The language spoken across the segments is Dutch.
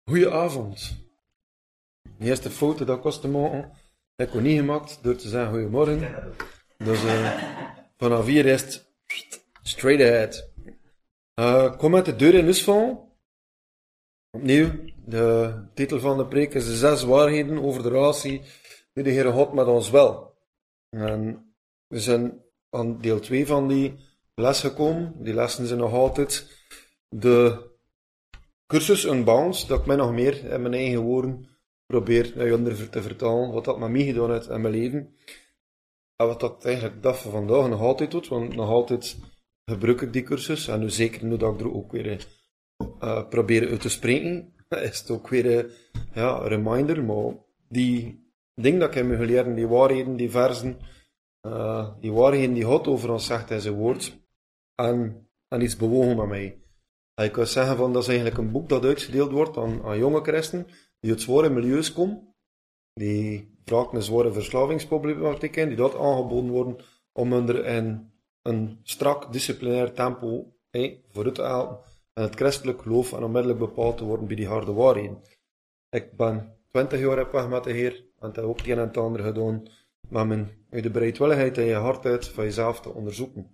Goedenavond. De eerste foto dat ik was te maken, heb ik niet gemaakt door te zeggen goedemorgen. Dus vanaf hier is het straight ahead. Ik kom met de deur in huis vallen. Opnieuw, de titel van de preek is de 6 waarheden over de relatie die de Heere God met ons wil. En we zijn aan deel 2 van die les gekomen. Die lessen zijn nog altijd de cursus Unbound, dat ik mij nog meer in mijn eigen woorden probeer naar jullie te vertalen, wat dat met mij gedaan heeft in mijn leven. En wat dat eigenlijk dag van vandaag nog altijd doet, want nog altijd gebruik ik die cursus. En nu zeker nu dat ik er ook weer probeer uit te spreken, is het ook weer een reminder. Maar die ding dat ik heb geleerd, die waarheden, die versen, die waarheden die God over ons zegt in zijn woord, en iets bewogen met mij. En ik kan zeggen van, dat is eigenlijk een boek dat uitgedeeld wordt aan jonge christenen die uit zware milieus komen, die vaak een zware verslavingsproblematiek in, die dat aangeboden worden om er in een strak disciplinair tempo vooruit te helpen en het christelijk geloof en onmiddellijk bepaald te worden bij die harde waarheden. Ik ben 20 jaar op weg met de Heer en heb ook het een en het ander gedaan met mijn uit de bereidwilligheid en je hardheid van jezelf te onderzoeken.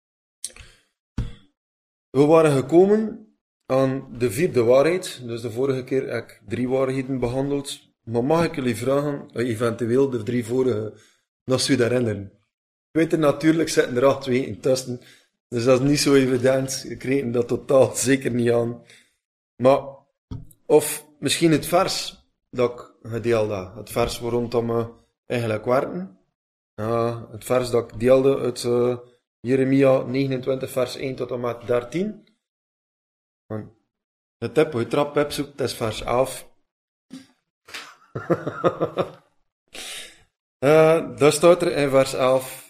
We waren gekomen aan de 4e waarheid, dus de vorige keer heb ik 3 waarheden behandeld, maar mag ik jullie vragen, eventueel de 3 vorige, nog eens herinneren? Ik weet er natuurlijk, zitten er al 2 intussen, dus dat is niet zo evident, ik reken dat totaal zeker niet aan. Maar, of misschien het vers dat ik gedeeld had, het vers waarom we eigenlijk werken, het vers dat ik deelde uit Jeremia 29 vers 1 tot en met 13. De tip, hoe je trap hebt zoekt, is vers 11. Daar staat er in vers 11.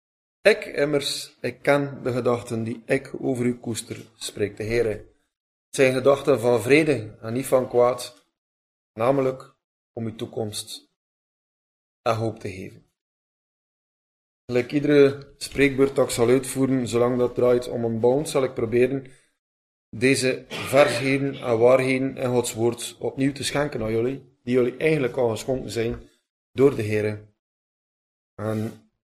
Ik ken de gedachten die ik over u koester, spreekt de Heere. Het zijn gedachten van vrede en niet van kwaad, namelijk om uw toekomst en hoop te geven. Gelijk iedere spreekbeurt dat ik zal uitvoeren, zolang dat draait om een bound, zal ik proberen deze versheden en waarheden in Gods woord opnieuw te schenken aan jullie, die jullie eigenlijk al geschonken zijn door de Heere. En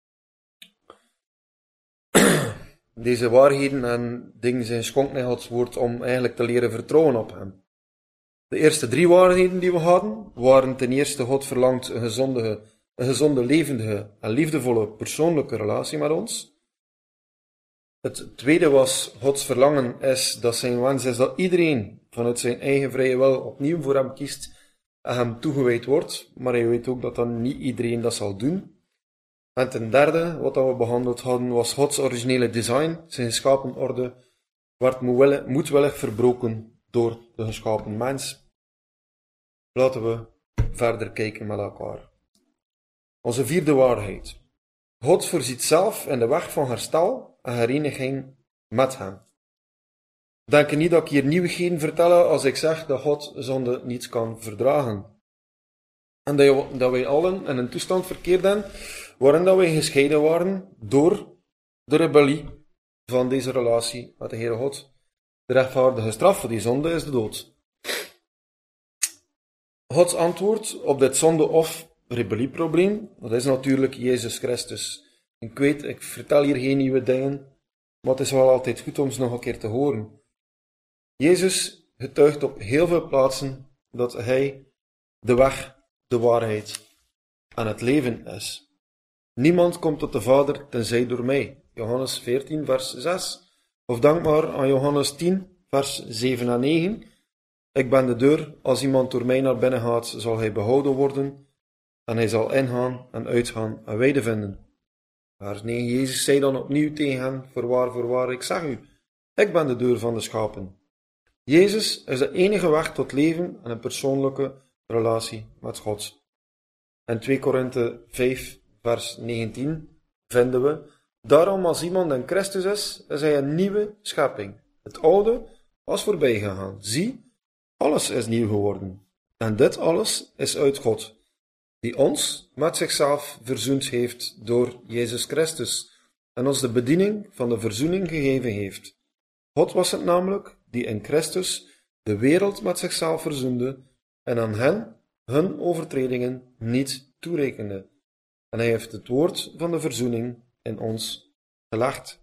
deze waarheden en dingen zijn geschonken in Gods woord om eigenlijk te leren vertrouwen op Hem. De eerste 3 waarheden die we hadden, waren ten eerste God verlangt een gezonde, levendige en liefdevolle persoonlijke relatie met ons. Het tweede was, Gods verlangen is dat zijn wens is dat iedereen vanuit zijn eigen vrije wil opnieuw voor hem kiest en hem toegewijd wordt, maar hij weet ook dat dan niet iedereen dat zal doen. En ten derde, wat we behandeld hadden, was Gods originele design, zijn geschapen orde, werd moedwillig verbroken door de geschapen mens. Laten we verder kijken met elkaar. Onze 4e waarheid. God voorziet zelf in de weg van herstel en hereniging met hem. Denk niet dat ik hier nieuwigheden vertel als ik zeg dat God zonde niet kan verdragen. En dat wij allen in een toestand verkeerden waarin dat wij gescheiden waren door de rebellie van deze relatie met de Heere God. De rechtvaardige straf voor die zonde is de dood. Gods antwoord op dit zonde- of rebellieprobleem, dat is natuurlijk Jezus Christus. Ik weet, ik vertel hier geen nieuwe dingen, maar het is wel altijd goed om ze nog een keer te horen. Jezus getuigt op heel veel plaatsen dat Hij de weg, de waarheid en het leven is. Niemand komt tot de Vader tenzij door mij. Johannes 14 vers 6. Of dank maar aan Johannes 10 vers 7 en 9. Ik ben de deur, als iemand door mij naar binnen gaat, zal hij behouden worden en hij zal ingaan en uitgaan en weide vinden. Vers 9, Jezus zei dan opnieuw tegen hen, voorwaar, ik zeg u, ik ben de deur van de schapen. Jezus is de enige weg tot leven en een persoonlijke relatie met God. In 2 Korinthe 5 vers 19 vinden we, daarom als iemand in Christus is hij een nieuwe schepping. Het oude was voorbij gegaan. Zie, alles is nieuw geworden. En dit alles is uit God, die ons met zichzelf verzoend heeft door Jezus Christus en ons de bediening van de verzoening gegeven heeft. God was het namelijk die in Christus de wereld met zichzelf verzoende en aan hen hun overtredingen niet toerekende. En hij heeft het woord van de verzoening in ons gelegd.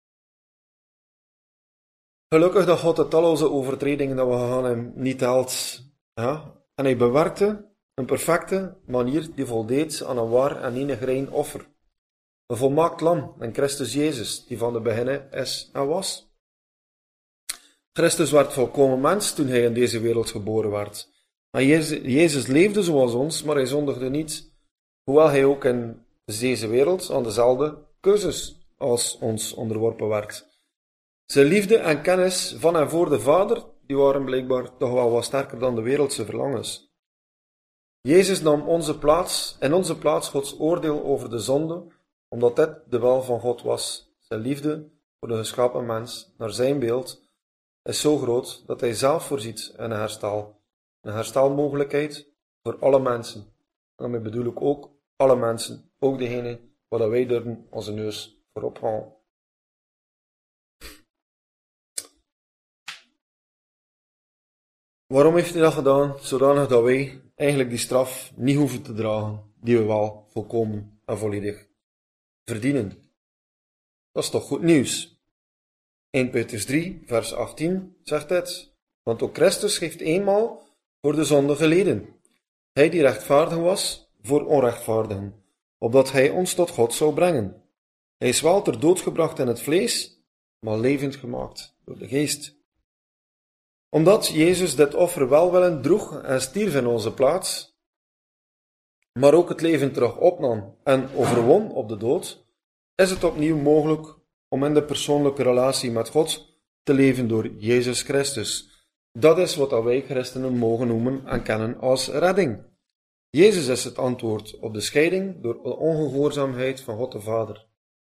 Gelukkig dat God de talloze overtredingen dat we gegaan hebben niet telt. Ja? En hij bewerkte een perfecte manier die voldeed aan een waar en enig rein offer. Een volmaakt lam in Christus Jezus, die van de beginnen is en was. Christus werd volkomen mens toen hij in deze wereld geboren werd. En Jezus leefde zoals ons, maar hij zondigde niet. Hoewel hij ook in deze wereld aan dezelfde keuzes als ons onderworpen werd. Zijn liefde en kennis van en voor de Vader, die waren blijkbaar toch wel wat sterker dan de wereldse verlangens. Jezus nam in onze plaats Gods oordeel over de zonde, omdat dit de wil van God was. Zijn liefde voor de geschapen mens, naar zijn beeld, is zo groot dat hij zelf voorziet in een herstel. Een herstelmogelijkheid voor alle mensen. En daarmee bedoel ik ook alle mensen, ook degene waar wij durven onze neus voor ophalen. Waarom heeft hij dat gedaan? Zodanig dat wij eigenlijk die straf niet hoeven te dragen, die we wel volkomen en volledig verdienen. Dat is toch goed nieuws. 1 Petrus 3, vers 18 zegt dit. Want ook Christus heeft eenmaal voor de zonde geleden. Hij die rechtvaardig was voor onrechtvaardigen, opdat hij ons tot God zou brengen. Hij is wel ter dood gebracht in het vlees, maar levend gemaakt door de geest. Omdat Jezus dit offer welwillend droeg en stierf in onze plaats, maar ook het leven terug opnam en overwon op de dood, is het opnieuw mogelijk om in de persoonlijke relatie met God te leven door Jezus Christus. Dat is wat wij christenen mogen noemen en kennen als redding. Jezus is het antwoord op de scheiding door de ongehoorzaamheid van God de Vader.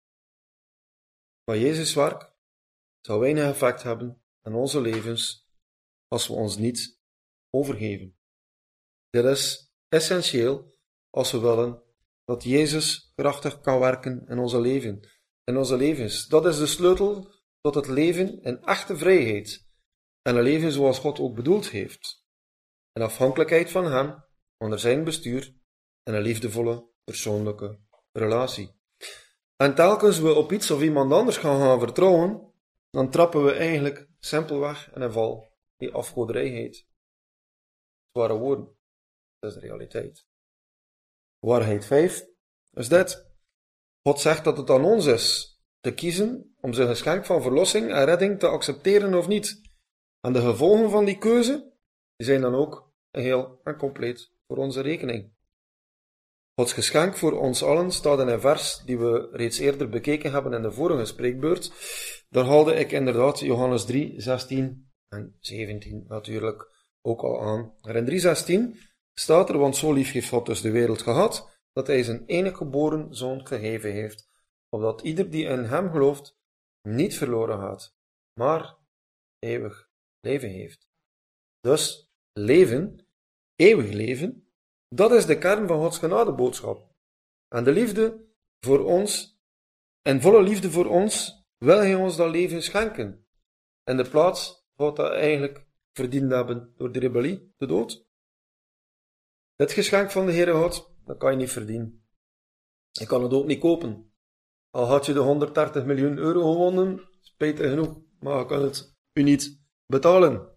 Maar Jezus' werk zal weinig effect hebben in onze levens als we ons niet overgeven. Dit is essentieel als we willen dat Jezus krachtig kan werken in onze levens. Dat is de sleutel tot het leven in echte vrijheid en een leven zoals God ook bedoeld heeft. In afhankelijkheid van Hem, onder zijn bestuur en een liefdevolle persoonlijke relatie. En telkens we op iets of iemand anders gaan vertrouwen, dan trappen we eigenlijk simpelweg in een val die afgoderij heet. Zware woorden, dat is de realiteit. Waarheid 5 is dit. God zegt dat het aan ons is te kiezen om zijn geschenk van verlossing en redding te accepteren of niet. En de gevolgen van die keuze die zijn dan ook geheel en compleet voor onze rekening. Gods geschenk voor ons allen staat in een vers die we reeds eerder bekeken hebben in de vorige spreekbeurt. Daar haalde ik inderdaad Johannes 3, 16 en 17 natuurlijk ook al aan. Maar in 3:16 staat er, want zo lief heeft God dus de wereld gehad, dat hij zijn enige geboren zoon gegeven heeft, opdat ieder die in hem gelooft niet verloren gaat, maar eeuwig leven heeft. Dus leven, eeuwig leven, dat is de kern van Gods genadeboodschap. En de liefde voor ons, en volle liefde voor ons, wil hij ons dat leven schenken. In de plaats van wat we eigenlijk verdiend hebben door de rebellie, de dood. Dit geschenk van de Heere God, dat kan je niet verdienen. Je kan het ook niet kopen. Al had je de 130 miljoen euro gewonnen, spijtig genoeg, maar je kan het u niet betalen.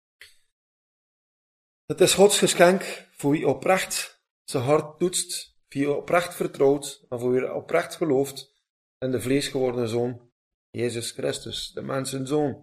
Het is Gods geschenk voor wie oprecht zijn hart toetst, voor wie oprecht vertrouwt en voor wie oprecht gelooft in de vleesgeworden Zoon, Jezus Christus, de mensenzoon.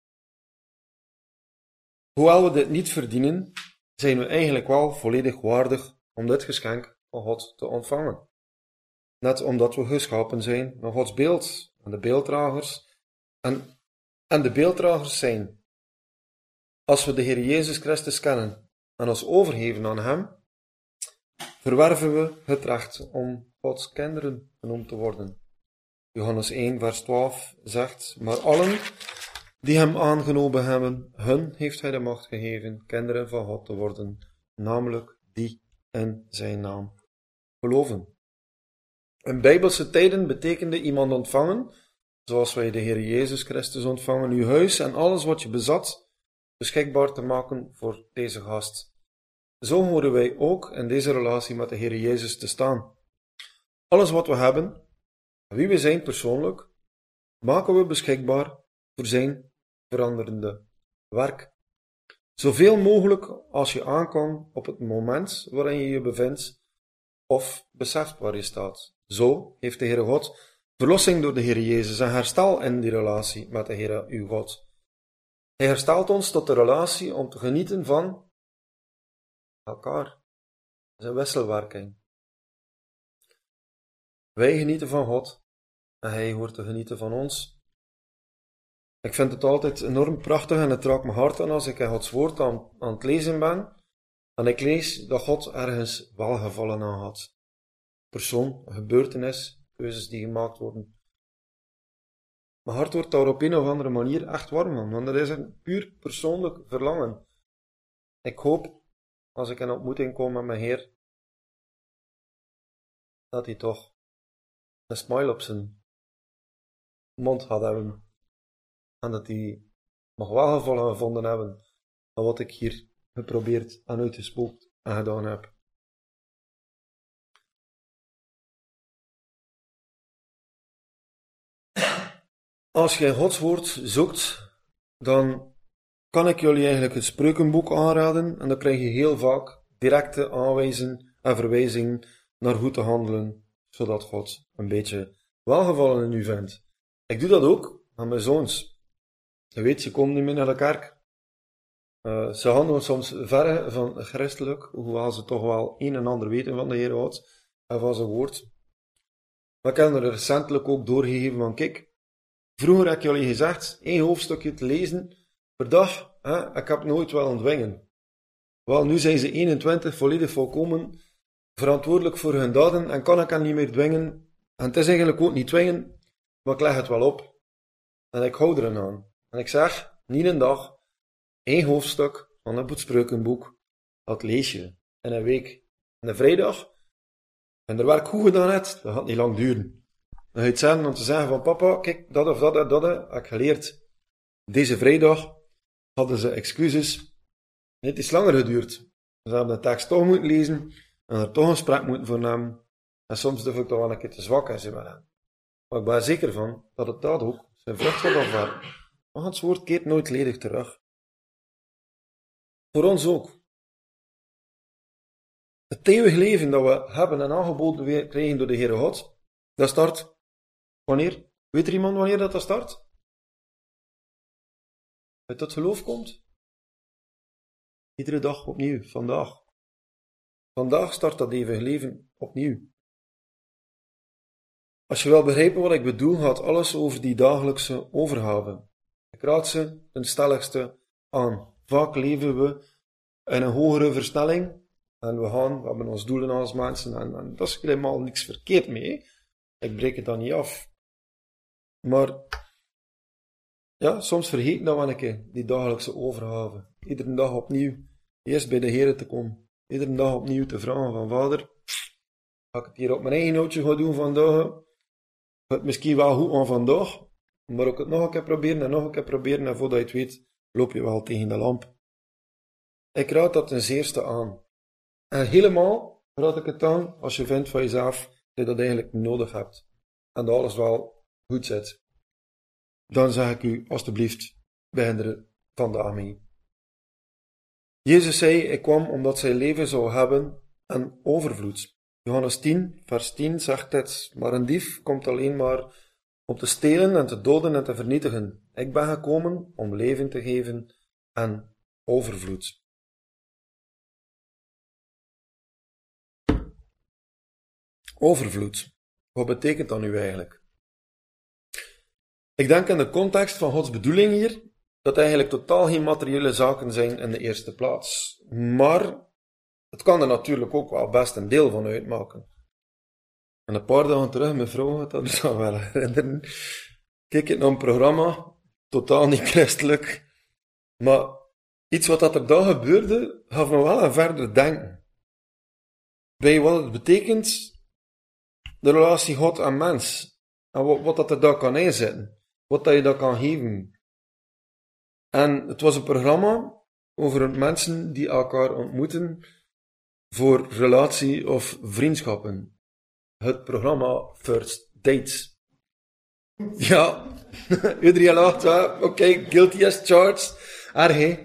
Hoewel we dit niet verdienen, zijn we eigenlijk wel volledig waardig om dit geschenk van God te ontvangen. Net omdat we geschapen zijn naar Gods beeld en de beelddragers en de beelddragers zijn. Als we de Heer Jezus Christus kennen en ons overgeven aan Hem, verwerven we het recht om Gods kinderen genoemd te worden. Johannes 1 vers 12 zegt, maar allen die Hem aangenomen hebben, hun heeft Hij de macht gegeven kinderen van God te worden, namelijk die in Zijn naam geloven. In Bijbelse tijden betekende iemand ontvangen, zoals wij de Heer Jezus Christus ontvangen, uw huis en alles wat je bezat, beschikbaar te maken voor deze gast. Zo horen wij ook in deze relatie met de Heer Jezus te staan. Alles wat we hebben, wie we zijn persoonlijk, maken we beschikbaar voor zijn veranderende werk. Zoveel mogelijk als je aan kan op het moment waarin je je bevindt of beseft waar je staat. Zo heeft de Heere God verlossing door de Heer Jezus en herstel in die relatie met de Heere uw God. Hij herstelt ons tot de relatie om te genieten van elkaar. Dat is een wisselwerking. Wij genieten van God en Hij hoort te genieten van ons. Ik vind het altijd enorm prachtig en het raakt mijn hart aan als ik in Gods woord aan het lezen ben. En ik lees dat God ergens welgevallen aan had. Persoon, een gebeurtenis, keuzes die gemaakt worden. Mijn hart wordt daar op een of andere manier echt warm van, want dat is een puur persoonlijk verlangen. Ik hoop, als ik in ontmoeting kom met mijn Heer, dat hij toch een smile op zijn mond gaat hebben. En dat hij mag welgevallen gevonden hebben aan wat ik hier geprobeerd en uitgespookt en gedaan heb. Als je Gods woord zoekt, dan kan ik jullie eigenlijk het Spreukenboek aanraden en dan krijg je heel vaak directe aanwijzingen en verwijzingen naar hoe te handelen, zodat God een beetje welgevallen in u vindt. Ik doe dat ook aan mijn zoons. Je weet, ze komen niet meer naar de kerk. Ze handelen soms verre van christelijk, hoewel ze toch wel een en ander weten van de Heer God en van zijn woord. Maar ik heb er recentelijk ook doorgegeven van, kijk, vroeger heb ik jullie gezegd, 1 hoofdstukje te lezen per dag. Ik heb nooit willen dwingen. Wel, nu zijn ze 21, volledig volkomen verantwoordelijk voor hun daden en kan ik hen niet meer dwingen. En het is eigenlijk ook niet dwingen, maar ik leg het wel op. En ik hou er aan. En ik zeg, niet een dag, 1 hoofdstuk van het Spreukenboek, dat lees je in een week. En een vrijdag, en er werk goed gedaan hebt, dat gaat niet lang duren. Dan ga je het zeggen om te zeggen van papa, kijk, dat of dat en dat heb ik geleerd. Deze vrijdag hadden ze excuses. Het is langer geduurd. Ze hebben de tekst toch moeten lezen en er toch een gesprek moeten voor nemen. En soms durf ik toch wel een keer te zwak en ze willen. Maar ik ben er zeker van dat het dat ook zijn vrucht gaat afwerpen. Maar het woord keert nooit ledig terug. Voor ons ook. Het eeuwig leven dat we hebben en aangeboden krijgen door de Heere God, dat start wanneer? Weet er iemand wanneer dat start? Uit dat geloof komt? Iedere dag opnieuw, vandaag. Vandaag start dat eeuwig leven opnieuw. Als je wil begrijpen wat ik bedoel, gaat alles over die dagelijkse overgave. Ik raad ze ten stelligste aan. Vaak leven we in een hogere versnelling en we hebben ons doelen als mensen en dat is helemaal niks verkeerd mee. Ik breek het dan niet af. Maar ja, soms vergeten dat we een keer, die dagelijkse overgave. Iedere dag opnieuw eerst bij de Heer te komen. Iedere dag opnieuw te vragen van Vader, ga ik het hier op mijn eigen nootje gaan doen vandaag? Gaat het misschien wel goed aan vandaag, maar ook het nog een keer proberen en nog een keer proberen en voordat je het weet, loop je wel tegen de lamp. Ik raad dat ten zeerste aan. En helemaal raad ik het aan als je vindt van jezelf dat je dat eigenlijk niet nodig hebt. En dat alles wel goed zit. Dan zeg ik u, alstublieft, begin er vandaag mee. Jezus zei, ik kwam omdat zij leven zou hebben en overvloed. Johannes 10, vers 10 zegt dit, maar een dief komt alleen maar om te stelen en te doden en te vernietigen. Ik ben gekomen om leven te geven en overvloed. Overvloed. Wat betekent dat nu eigenlijk? Ik denk in de context van Gods bedoeling hier, dat eigenlijk totaal geen materiële zaken zijn in de eerste plaats. Maar het kan er natuurlijk ook wel best een deel van uitmaken. En een paar dagen terug, mijn vrouw had dat dus al wel herinneren, keek ik naar een programma, totaal niet christelijk, maar iets wat er daar gebeurde, gaf me wel aan verder denken. Bij wat het betekent, de relatie God en mens. En wat dat er daar kan inzetten. Wat dat je daar kan geven. En het was een programma over mensen die elkaar ontmoeten voor relatie of vriendschappen. Het programma First Dates. Ja, iedereen lacht, oké, guilty as charged. Erg,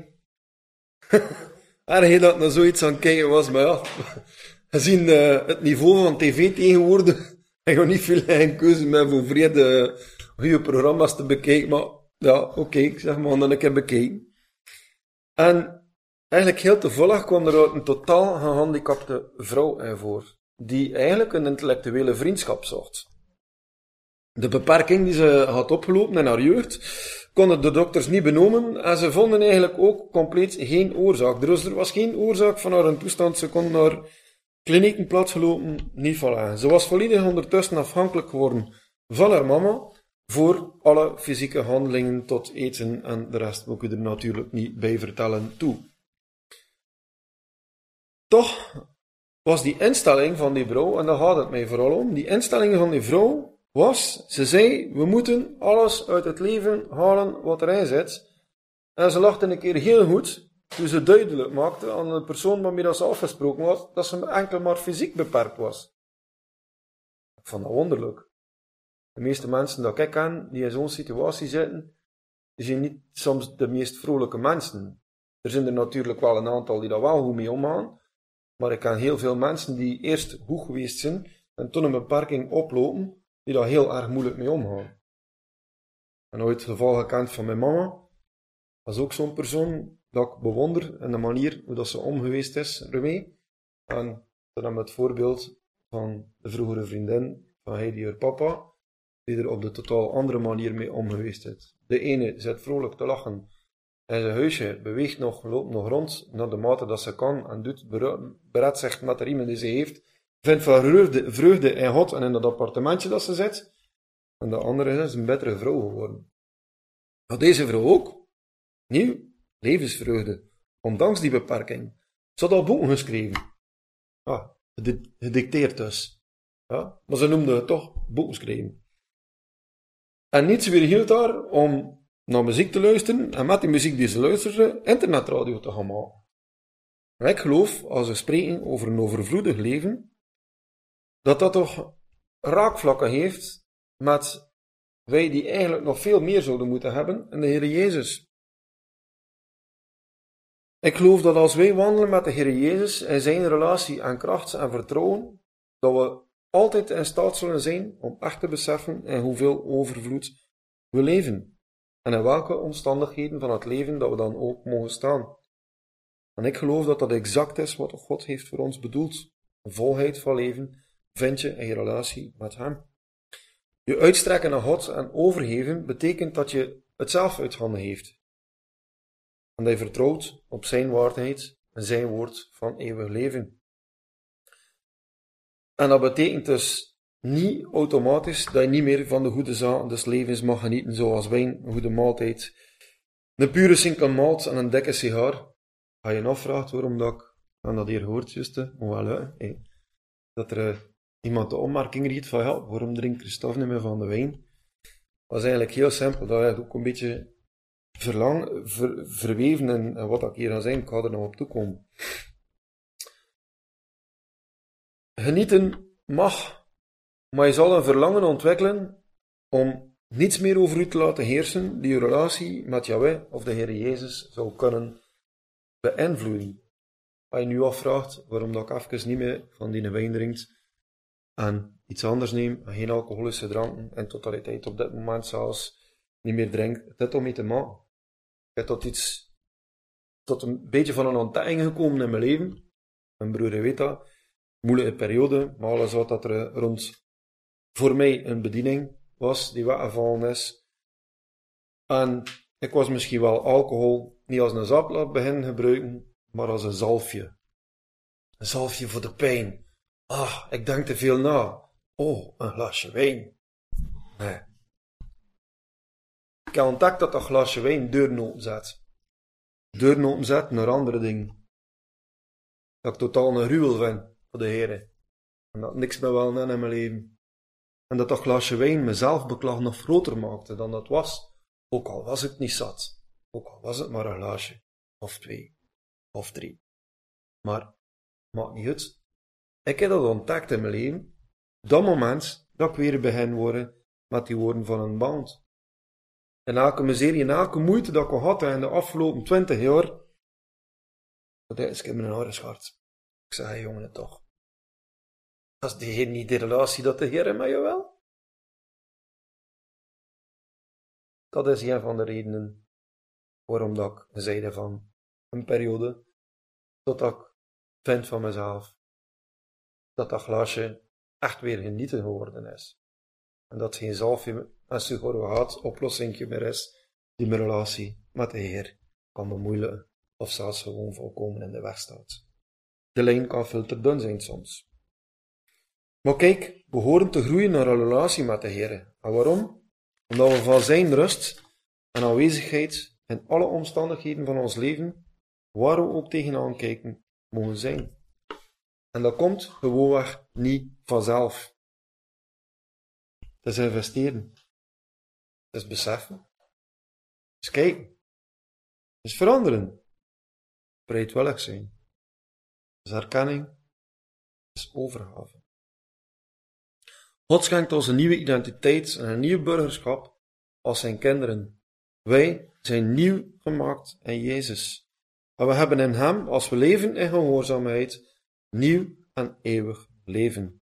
erg dat er zoiets aan kijken was, maar ja, gezien het niveau van tv tegenwoordig, heb je niet veel eigen keuze meer voor vrede goede programma's te bekijken, maar ja, oké, ik zeg maar dat ik heb bekeken. En eigenlijk heel toevallig kwam er een totaal gehandicapte vrouw in voor, die eigenlijk een intellectuele vriendschap zocht. De beperking die ze had opgelopen in haar jeugd, konden de dokters niet benoemen en ze vonden eigenlijk ook compleet geen oorzaak. Dus er was geen oorzaak van haar toestand, ze kon naar klinieken plaatsgelopen, niet vallen. Ze was volledig ondertussen afhankelijk geworden van haar mama voor alle fysieke handelingen tot eten en de rest moet ik er natuurlijk niet bij vertellen toe. Toch was die instelling van die vrouw, en daar gaat het mij vooral om, die instelling van die vrouw was, ze zei, we moeten alles uit het leven halen wat erin zit. En ze lachte een keer heel goed, toen ze duidelijk maakte aan de persoon waarmee ze afgesproken was, dat ze enkel maar fysiek beperkt was. Ik vond dat wonderlijk. De meeste mensen dat ik ken, die in zo'n situatie zitten, die zijn niet soms de meest vrolijke mensen. Er zijn er natuurlijk wel een aantal die daar wel goed mee omgaan, maar ik ken heel veel mensen die eerst goed geweest zijn en toen een beperking oplopen, die daar heel erg moeilijk mee omgaan. En ooit het geval gekend van mijn mama, dat is ook zo'n persoon dat ik bewonder en de manier hoe dat ze omgeweest is ermee. En dan hebben we het voorbeeld van de vroegere vriendin van Heidi, haar papa, die er op de totaal andere manier mee omgeweest is. De ene zit vrolijk te lachen in zijn huisje, beweegt nog, loopt nog rond naar de mate dat ze kan en doet, beredt zich met de riemen die ze heeft, vindt van vreugde in God en in dat appartementje dat ze zit. En de andere is een betere vrouw geworden. Maar deze vrouw ook. Nieuw, levensvreugde. Ondanks die beperking. Ze had al boeken geschreven. Gedicteerd dus. Ja, maar ze noemde het toch boeken schrijven. En niets weerhield haar om naar muziek te luisteren en met die muziek die ze luisterde, internetradio te gaan maken. En ik geloof, als we spreken over een overvloedig leven, dat toch raakvlakken heeft met wij die eigenlijk nog veel meer zouden moeten hebben in de Heer Jezus. Ik geloof dat als wij wandelen met de Heer Jezus in zijn relatie en kracht en vertrouwen, dat we altijd in staat zullen zijn om echt te beseffen in hoeveel overvloed we leven. En in welke omstandigheden van het leven dat we dan ook mogen staan. En ik geloof dat dat exact is wat God heeft voor ons bedoeld. Een volheid van leven vind je in je relatie met Hem. Je uitstrekken naar God en overgeven betekent dat je het zelf uit handen heeft. En dat je vertrouwt op zijn waarheid en zijn woord van eeuwig leven. En dat betekent dus niet automatisch dat je niet meer van de goede zaken des levens mag genieten, zoals wijn, een goede maaltijd, een pure sinkel malt en een dikke sigaar. Ga je afvraagt waarom dat ik, en dat hier hoort, juist, dat er iemand de opmerking riet van, ja, waarom drinkt Christophe niet meer van de wijn? Dat is eigenlijk heel simpel, dat is ook een beetje verweven in wat ik hier ga zeggen, ik ga er nog op toekomen. Genieten mag, maar je zal een verlangen ontwikkelen om niets meer over u te laten heersen die je relatie met Yahweh of de Heer Jezus zou kunnen beïnvloeden. Als je nu afvraagt waarom dat ik even niet meer van die wijn drinkt en iets anders neem, geen alcoholische dranken in totaliteit op dit moment zelfs niet meer drink, het heeft om mee te maken. Ik heb tot een beetje van een ontdekking gekomen in mijn leven. Mijn broer weet dat. Moeilijke periode, maar alles wat dat er rond voor mij een bediening was, die weggevallen is. En ik was misschien wel alcohol niet als een zapblad beginnen gebruiken, maar als een zalfje. Een zalfje voor de pijn. Ik denk te veel na. Oh, een glasje wijn. Nee. Ik heb ontdekt dat glasje wijn deuren openzet. Deuren openzet naar andere dingen. Dat ik totaal een ruwel vind voor de Heer. En dat niks meer wel in mijn leven. En dat glasje wijn mezelf beklag nog groter maakte dan dat was. Ook al was ik niet zat. Ook al was het maar een glaasje, of 2, of 3. Maar, maakt niet uit. Ik heb dat ontdekt in mijn leven. Dat moment dat ik weer begin worden met die woorden van een band. En elke miserie en elke moeite dat ik al had in de afgelopen 20 jaar, dat is in mijn hart. Ik zeg, hey, jongen, toch. Dat is niet de relatie dat de Heer met je wil. Dat is een van de redenen waarom dat ik zeide van een periode totdat ik vind van mezelf dat glaasje echt weer genieten geworden is. En dat geen zalfje en suikerwater oplossing meer is die mijn relatie met de Heer kan bemoeilijken of zelfs gewoon volkomen in de weg staat. De lijn kan veel te dun zijn soms. Maar kijk, we horen te groeien naar een relatie met de Heer. En waarom? Omdat we van zijn rust en aanwezigheid in alle omstandigheden van ons leven, waar we ook tegenaan kijken, mogen zijn. En dat komt gewoonweg niet vanzelf. Het is investeren. Het is beseffen. Het is kijken. Het is veranderen. Bereidwillig zijn. Het is herkenning. Het is overgave. God schenkt ons een nieuwe identiteit en een nieuw burgerschap als zijn kinderen. Wij zijn nieuw gemaakt in Jezus. En we hebben in hem, als we leven in gehoorzaamheid, nieuw en eeuwig leven.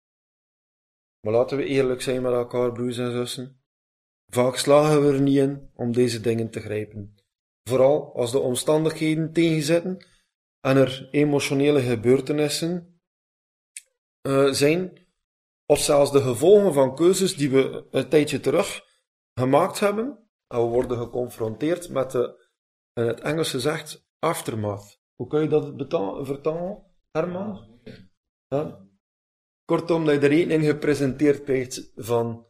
Maar laten we eerlijk zijn met elkaar, broers en zussen. Vaak slagen we er niet in om deze dingen te grijpen. Vooral als de omstandigheden tegenzitten en er emotionele gebeurtenissen zijn, of zelfs de gevolgen van keuzes die we een tijdje terug gemaakt hebben, en we worden geconfronteerd met de, in het Engels gezegd, aftermath. Hoe kun je dat vertalen, Herman? Ja. Kortom, dat je de rekening gepresenteerd krijgt van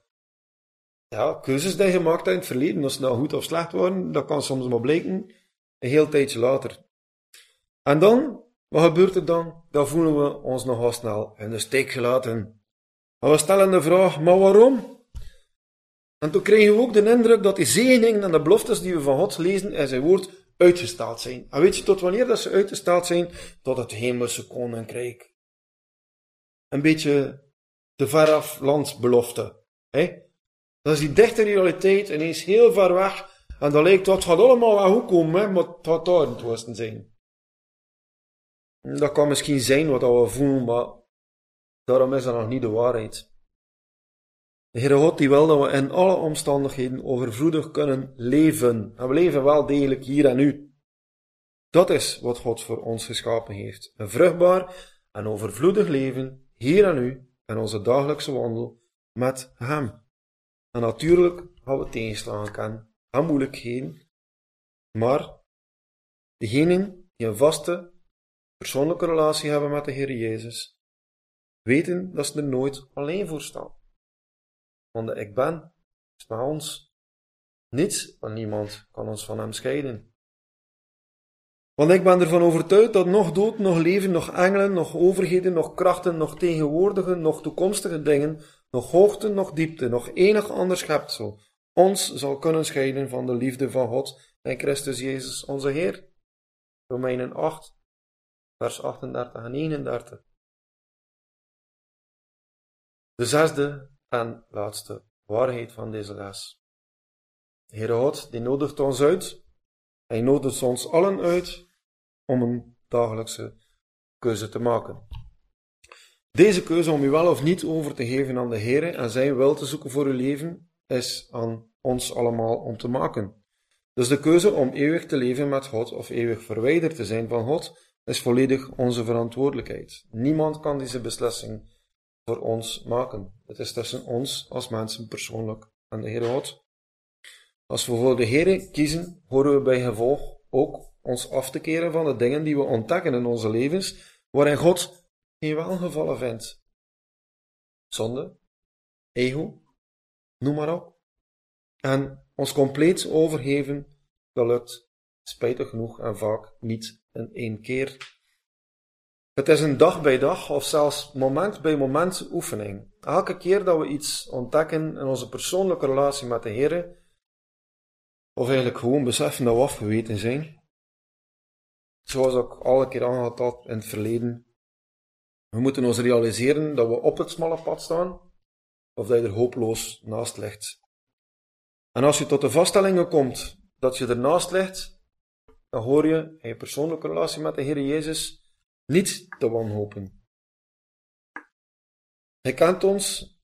keuzes die je gemaakt hebt in het verleden. Of ze nou goed of slecht waren, dat kan soms maar blijken een heel tijdje later. En dan, wat gebeurt er dan? Dan voelen we ons nogal snel in de steek gelaten. En we stellen de vraag, maar waarom? En toen krijgen we ook de indruk dat die zegeningen en de beloftes die we van God lezen in zijn woord uitgesteld zijn. En weet je tot wanneer dat ze uitgesteld zijn? Tot het hemelse koninkrijk. Een beetje te veraf landsbelofte. Dat is die dichte realiteit ineens heel ver weg. En dan lijkt dat het gaat allemaal wel goed komen, maar het gaat daar in het westen zijn. Dat kan misschien zijn wat we voelen, maar daarom is dat nog niet de waarheid. De Heere God die wil dat we in alle omstandigheden overvloedig kunnen leven. En we leven wel degelijk hier en nu. Dat is wat God voor ons geschapen heeft. Een vruchtbaar en overvloedig leven, hier en nu, in onze dagelijkse wandel met Hem. En natuurlijk gaan we tegenslagen kennen en moeilijkheden. Maar degenen die een vaste, persoonlijke relatie hebben met de Heer Jezus, weten dat ze er nooit alleen voor staan. Want de ik ben is bij ons. Niets en niemand kan ons van hem scheiden. Want ik ben ervan overtuigd dat nog dood, nog leven, nog engelen, nog overheden, nog krachten, nog tegenwoordige, nog toekomstige dingen, nog hoogte, nog diepte, nog enig ander schepsel ons zal kunnen scheiden van de liefde van God en Christus Jezus onze Heer. Romeinen 8, vers 38 en 39. De zesde en laatste waarheid van deze les. De Heere God, die nodigt ons uit. Hij nodigt ons allen uit om een dagelijkse keuze te maken. Deze keuze om u wel of niet over te geven aan de Heere en zijn wil te zoeken voor uw leven, is aan ons allemaal om te maken. Dus de keuze om eeuwig te leven met God of eeuwig verwijderd te zijn van God, is volledig onze verantwoordelijkheid. Niemand kan deze beslissing voor ons maken. Het is tussen ons als mensen persoonlijk en de Heere God. Als we voor de Heere kiezen, horen we bij gevolg ook ons af te keren van de dingen die we ontdekken in onze levens, waarin God geen welgevallen vindt. Zonde, ego, noem maar op. En ons compleet overgeven, dat lukt spijtig genoeg en vaak niet in één keer. Het is een dag bij dag of zelfs moment bij moment oefening. Elke keer dat we iets ontdekken in onze persoonlijke relatie met de Heere, Of eigenlijk gewoon beseffen dat we afgeweten zijn. Zoals ik al een keer aangehaald had in het verleden. We moeten ons realiseren dat we op het smalle pad staan, of dat je er hopeloos naast ligt. En als je tot de vaststellingen komt dat je ernaast ligt, dan hoor je in je persoonlijke relatie met de Heer Jezus niet te wanhopen. Hij kent ons.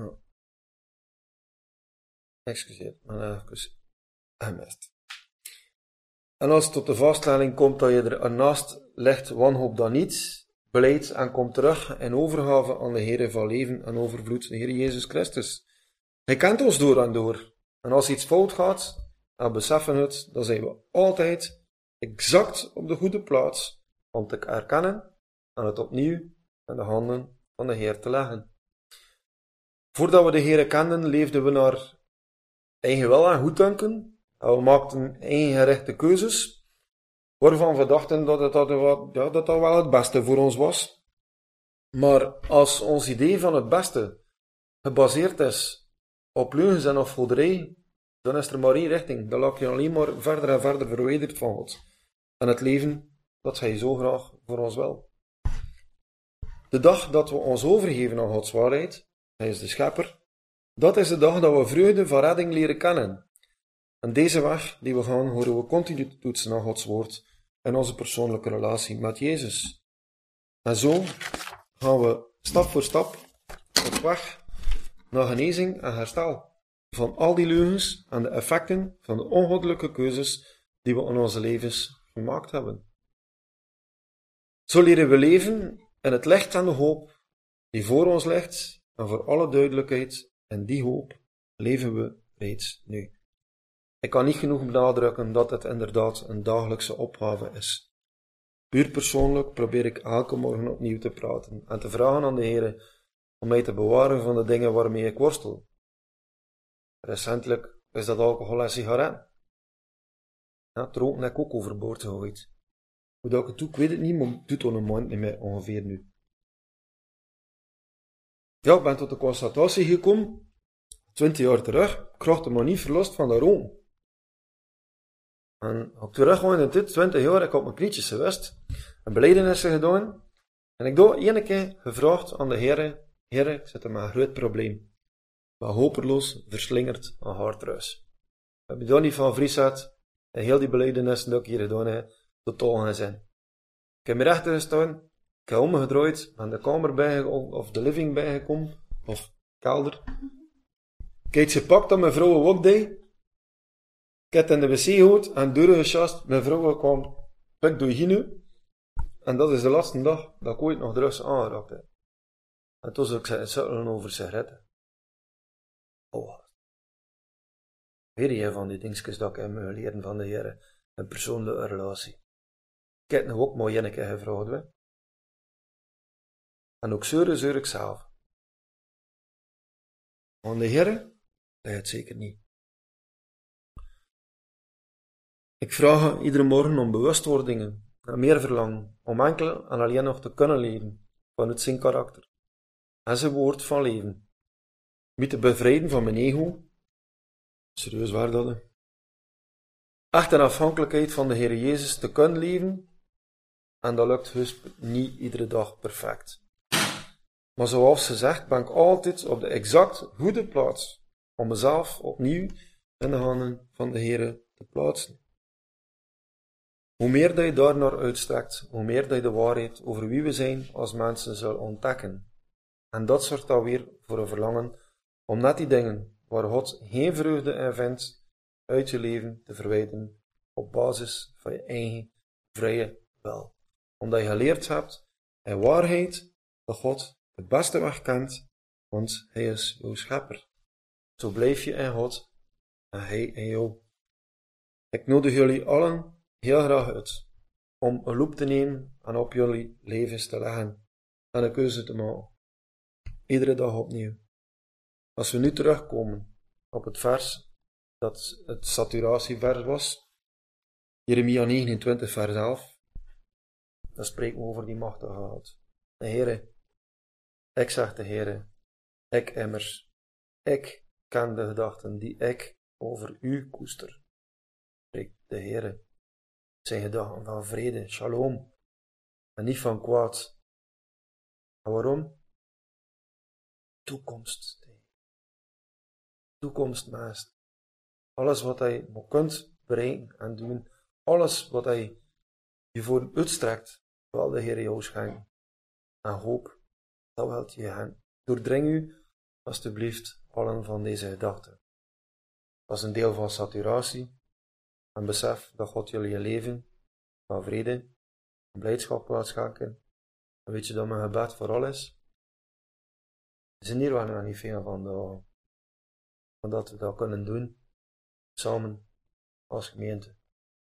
Excuseer, maar even gemist. En als het tot de vaststelling komt dat je ernaast ligt, wanhoop dan niet. Beleid en kom terug in overgave aan de Heer van leven en overvloed, de Heer Jezus Christus. Hij kent ons door en door. En als iets fout gaat, dan beseffen we het, dan zijn we altijd exact op de goede plaats om te erkennen en het opnieuw in de handen van de Heer te leggen. Voordat we de Heer kenden, leefden we naar eigen wel en goeddunken. En we maakten eigengerichte keuzes, waarvan we dachten dat dat wel het beste voor ons was. Maar als ons idee van het beste gebaseerd is op leugens en afgoderij, dan is er maar één richting. Dan laat je alleen maar verder en verder verwijderd van God. En het leven dat Hij zo graag voor ons wil. De dag dat we ons overgeven aan Gods waarheid, Hij is de schepper, dat is de dag dat we vreugde van redding leren kennen. En deze weg die we gaan, horen we continu te toetsen aan Gods woord en onze persoonlijke relatie met Jezus. En zo gaan we stap voor stap op weg naar genezing en herstel van al die leugens en de effecten van de ongoddelijke keuzes die we in onze levens gemaakt hebben. Zo leren we leven in het licht en de hoop die voor ons ligt, en voor alle duidelijkheid, in die hoop leven we reeds nu. Ik kan niet genoeg benadrukken dat het inderdaad een dagelijkse opgave is. Puur persoonlijk probeer ik elke morgen opnieuw te praten en te vragen aan de Heer om mij te bewaren van de dingen waarmee ik worstel. Recentelijk is dat alcohol en sigaretten. Ja, het roken heb ik ook overboord gegooid. Hoe dat ik het doe, ik weet het niet, maar het doet al een maand niet meer ongeveer nu. Ja, ik ben tot de constatatie gekomen, 20 jaar terug, ik raakte me niet verlost van de roken. En op teruggaan in dit 20 jaar, ik had mijn knietjes gewist, een belijdenis gedaan, en ik heb één keer gevraagd aan de Heer, ik zit met een groot probleem. Maar hopeloos verslingerd aan hartruis. Ik heb je daar niet van vries en heel die belijdenis dat ik hier gedaan heb, totaal geen zin. Ik heb me rechter gestaan, ik heb omgedraaid, ben de kamer bijgekomen, of de living bijgekomen, of kelder. Ik heb iets gepakt dat mijn vrouw ook deed. Ik heb het in de wc gehoord en doorgechast. Mijn vrouw kwam, ik doe je nu. En dat is de laatste dag dat ik ooit nog drugs aangeraakt heb. En toen zou ik zeggen, het zullen over sigaretten. Oh. Weer je van die dingetjes dat ik heb geleerd van de Heer. Een persoonlijke relatie. Ik heb het nog ook maar één keer gevraagd. Hè. En ook zeur ik zelf. Aan de Heer, dat het zeker niet. Ik vraag iedere morgen om bewustwordingen en meer verlangen, om enkel en alleen nog te kunnen leven vanuit zijn karakter en zijn woord van leven. Me te bevrijden van mijn ego, serieus waar dat, hè? Echt in afhankelijkheid van de Heer Jezus te kunnen leven, en dat lukt dus niet iedere dag perfect. Maar zoals gezegd ben ik altijd op de exact goede plaats om mezelf opnieuw in de handen van de Heer te plaatsen. Hoe meer dat je daar naar uitstrekt, hoe meer dat je de waarheid over wie we zijn als mensen zult ontdekken. En dat zorgt dan weer voor een verlangen om net die dingen waar God geen vreugde in vindt, uit je leven te verwijderen op basis van je eigen vrije wil. Omdat je geleerd hebt in waarheid dat God de beste weg kent, want Hij is jouw schepper. Zo blijf je in God en Hij in jou. Ik nodig jullie allen heel graag uit om een loop te nemen en op jullie levens te leggen en een keuze te maken. Iedere dag opnieuw. Als we nu terugkomen op het vers dat het saturatievers was, Jeremia 29 vers 11, dan spreken we over die machtige God. De Heere, ik zeg de Heere, ik immers, ik ken de gedachten die ik over u koester. spreekt de Heere. Zijn gedachten van vrede, shalom, en niet van kwaad. En waarom? Toekomst. Toekomstmaast. Alles wat hij kunt bereiken en doen, alles wat hij je voor uitstrekt, wil de Heer jou schenken. En hoop, dat wilt je hen. Doordring u, alstublieft, allen van deze gedachten. Dat is een deel van saturatie. En besef dat God jullie een leven van vrede en blijdschap wil schenken. En weet je dat mijn gebed vooral is? We zijn hier wel niet veel van dat we dat kunnen doen, samen als gemeente.